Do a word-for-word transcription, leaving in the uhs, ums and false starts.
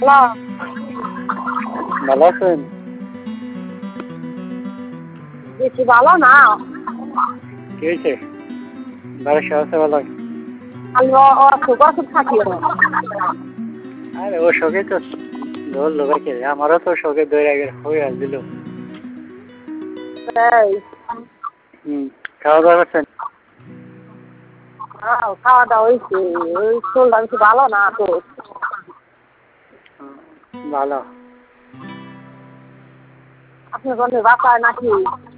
Hello. ভালো আছেন? বেশি ভালো না। কি হয়েছে? বাড়ির সবাই আছে ভালো? আমি অসুখ অসুখ থাকি। আরে ও শোকে তো ধরলো ভাইকে, আমারও তো শোকে ধরে আগে হয়ে আসছিল। এই হুম, খাওয়া দাওয়া করছেন? হ্যাঁ, খাওয়া দাওয়া হয়েছে। ওই শরীরটা বেশি ভালো না তো। হুম, ভালো। আপনি বন্ধু বাসায় নাকি?